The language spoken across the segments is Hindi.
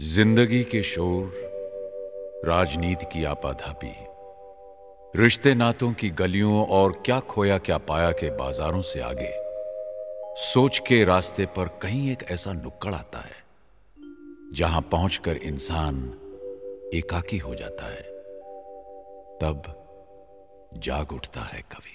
जिंदगी के शोर, राजनीति की आपाधापी, रिश्ते नातों की गलियों और क्या खोया क्या पाया के बाजारों से आगे सोच के रास्ते पर कहीं एक ऐसा नुक्कड़ आता है जहां पहुंचकर इंसान एकाकी हो जाता है। तब जाग उठता है कवि।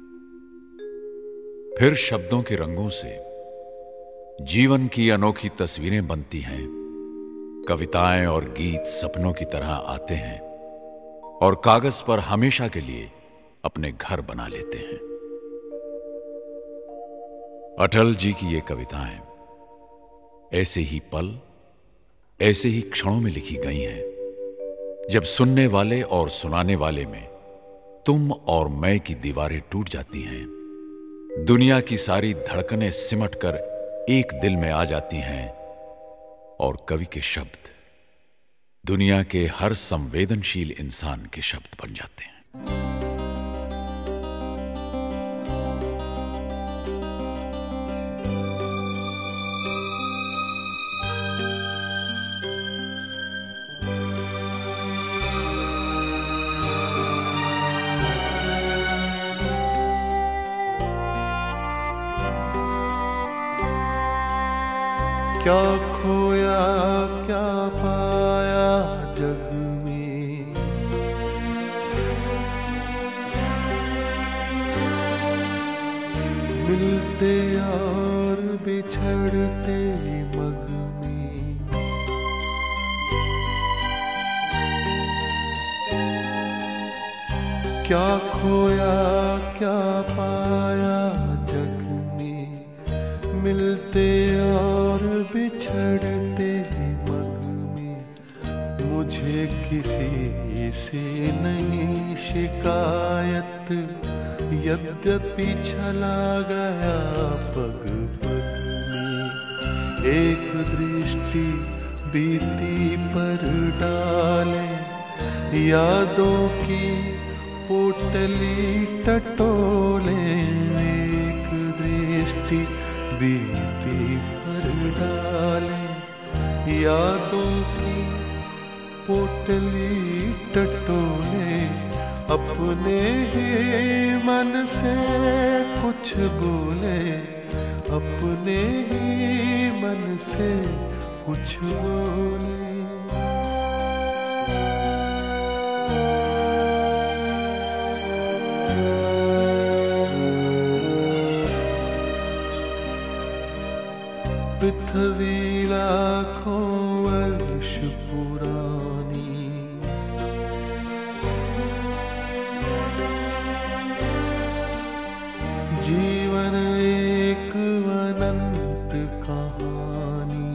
फिर शब्दों के रंगों से जीवन की अनोखी तस्वीरें बनती हैं। कविताएं और गीत सपनों की तरह आते हैं और कागज पर हमेशा के लिए अपने घर बना लेते हैं। अटल जी की ये कविताएं ऐसे ही पल, ऐसे ही क्षणों में लिखी गई हैं जब सुनने वाले और सुनाने वाले में तुम और मैं की दीवारें टूट जाती हैं। दुनिया की सारी धड़कनें सिमटकर एक दिल में आ जाती हैं और कवि के शब्द दुनिया के हर संवेदनशील इंसान के शब्द बन जाते हैं। क्या खोया क्या पाया जग में, मिलते और बिछड़ते मग में। क्या खोया क्या पाया जग में, मिलते और बिछड़ते मग में। मुझे किसी से नहीं शिकायत, यद्यपि चला गया पग पग में। एक दृष्टि बीती पर डाले, यादों की पोटली टटोले। एक दृष्टि बीती पर डाले, यादों की पोटली टटोले। अपने ही मन से कुछ बोले, अपने ही मन से कुछ बोले। पृथ्वी लाखों वर्ष पुरानी, जीवन एक अनंत कहानी।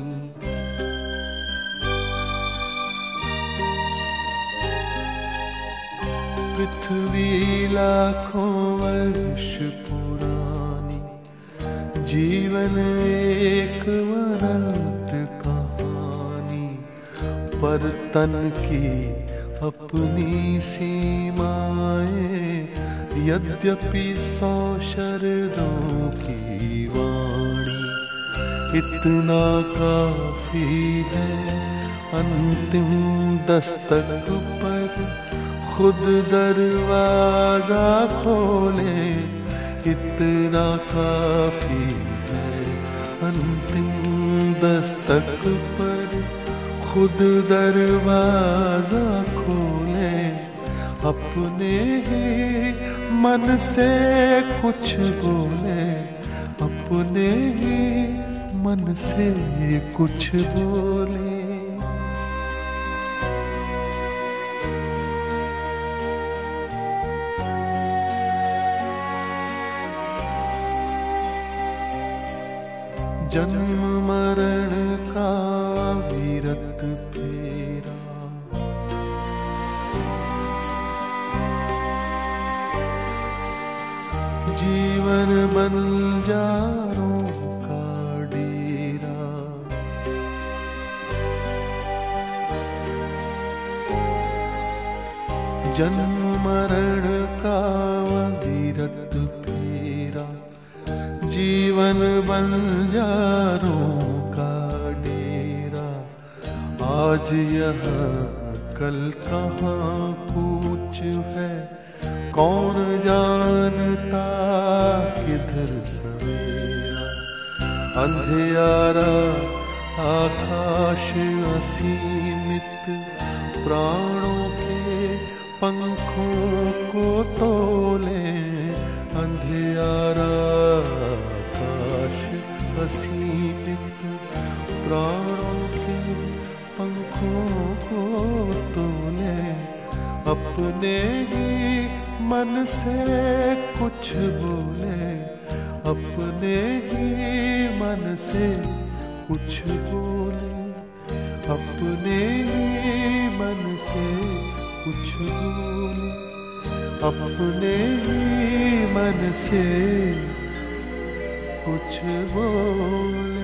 पृथ्वी लाखों वर्ष पुरानी, जीवन एक अनंत कहानी। पर तन की अपनी सीमाएं, यद्यपि 100 शरदों की वाणी। इतना काफी है अंतिम दस्तक पर खुद दरवाजा खोले। इतना काफी है अंतिम दस्तक पर खुद दरवाजा खोले। अपने ही मन से कुछ बोले, अपने ही मन से कुछ बोले। जन्म मरण का अविरत फेरा, जीवन बंजारों का डेरा। जन्म मरण का अविरत फेरा, जीवन बंजारों का डेरा। आज यहाँ कल कहाँ पूछ है, कौन जानता किधर सवेरा। अंधियारा आकाश असीमित, प्राणों के पंखों को तोले। अंधियारा आकाश असीमित, प्राणों के पंखों को तोले। अपने ही मन से कुछ बोले, अपने ही मन से कुछ बोले, अपने ही मन से कुछ बोले, अपने ही मन से कुछ बोले।